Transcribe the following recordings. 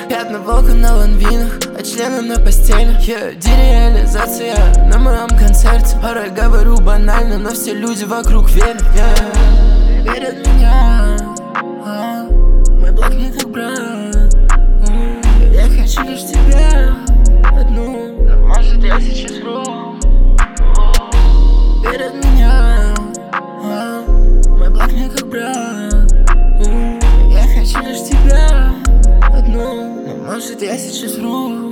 Пятна в окна, ланвинах, а члены на постели. Дереализация на моем концерте. Порой говорю банально, но все люди вокруг верят. Верят в меня. Мой блог не как брат. Я хочу лишь тебя одну. Но может я сейчас вру. Верят в меня. Мой блог не как брат. Я хочу лишь тебя одну. Но может я сейчас вру.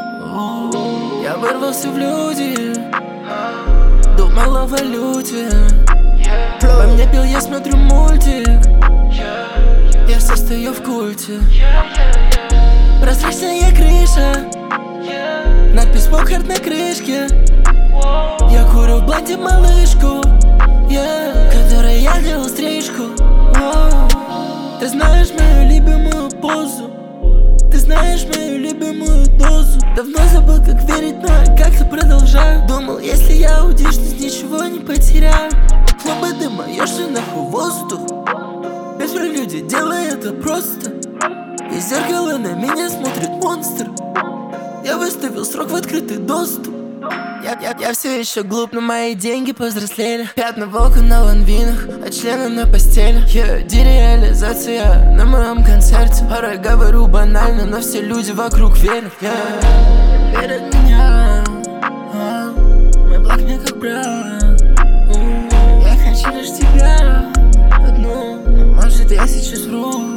Я вырвался в люди, думал о валюте. Во мне пил, я смотрю мультик. Я состою в культе. Прозрачная крыша, надпись «Мокхард» на крышке. Я курю в бланте малышку, которой я делал стрижку. Ты знаешь мою любимую позу, ты знаешь мою любимую дозу. Давно забыл, как верить, но я как-то продолжаю. Думал, если я аутичность, ничего не потеряю. Клубы дыма, ешь нахуй воздух. Без люди, делай это просто. Из зеркала на меня смотрит монстр. Я выставил срок в открытый доступ. Я все еще глуп, но мои деньги повзрослели. Пятна в окна, ланвинах, а члены на постели. Дереализация на моем концерте. Порой говорю банально, но все люди вокруг верят. Верят в меня. Мой блог не как брат. Я хочу лишь тебя одну. Но может я сейчас вру.